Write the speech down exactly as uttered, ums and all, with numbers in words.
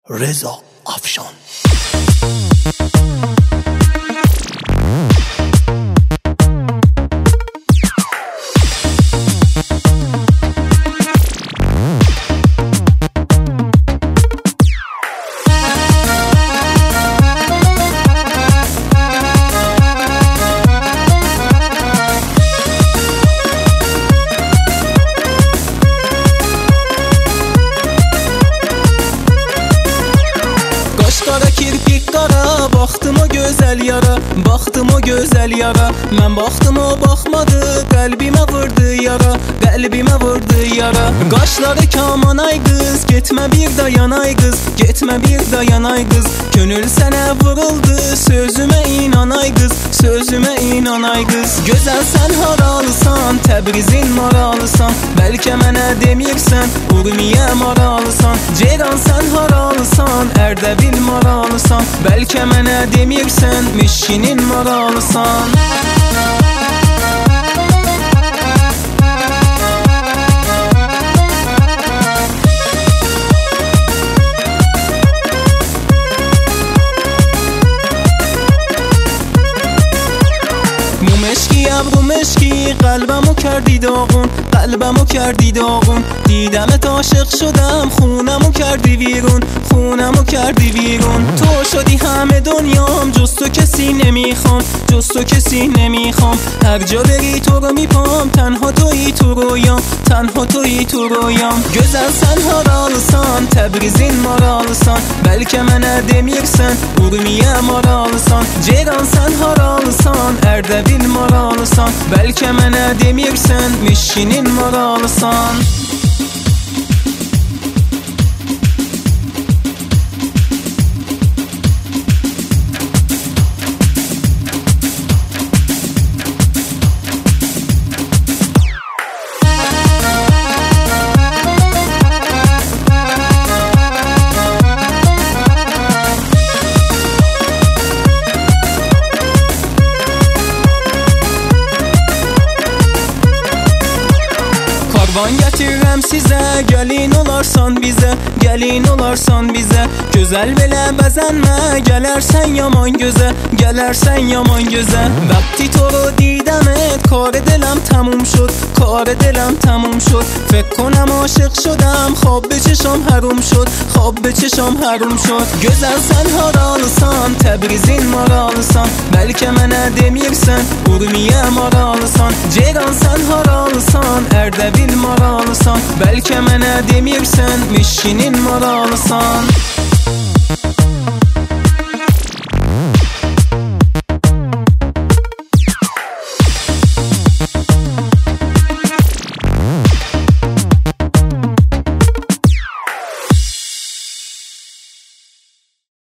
رضا افشان. Qara kirpik qara, baxtım o gözəl yara, baxtım o gözəl yara. Mən baxtım o baxmadı, qəlbimə vurdu yara, qəlbimə vurdu yara. Qaşları kaman ay qız, getmə bir dayanay qız, getmə bir dayanay qız. Könül sənə vuruldu, sözümə inanay qız, sözümə inanay qız. Gözəl sən haralısan, Təbrizin maralısan, bəlkə mənə demirsən, Urmiyə maralısan. Ceyran sən haralısan, Ərdəbil maralısan, bəlkə mənə demirsən, Mişinin maralısan. مشکی ابرو مشکی قلبمو کردی داغون، قلبمو کردی داغون. دیدمت عاشق شدم، خونمو کردی ویرون، خونمو کردی ویرون. تو شدی همه دنیام، جز تو کسی نمیخوام، جز تو کسی نمیخوام. هر جا بری تو رو میپام، تنها تویی تو رویام، تنها تویی تو رویام. Gözəl sən haralısan, Təbrizin maralısan, bəlkə mənə demirsən, Urmiyə maralısan. Ceyran sən haralısan, Ərdəbil maralısan, bəlkə mənə demirsən, Mişinin maralısan. Karvan gətirirəm sizə, gəlin olarsan bizə, gəlin olarsan bizə. Gözəl belə bəzənmə, gələrsən yaman gözə, gələrsən yaman gözə. وقتی تو رو دیدمت کار دلم تموم شد، کار دلم تموم شد. فکر کنم عاشق شدم، خواب به چشام حروم شد، خواب به چشام حروم شد. Gözəl sən haralısan, Təbrizin maralısan, bəlkə mənə demirsən, Urmiyə maralısan. Ceyran sən haralısan, Ərdəbil maralısan, bəlkə mənə demirsən, Mişinin maralısan.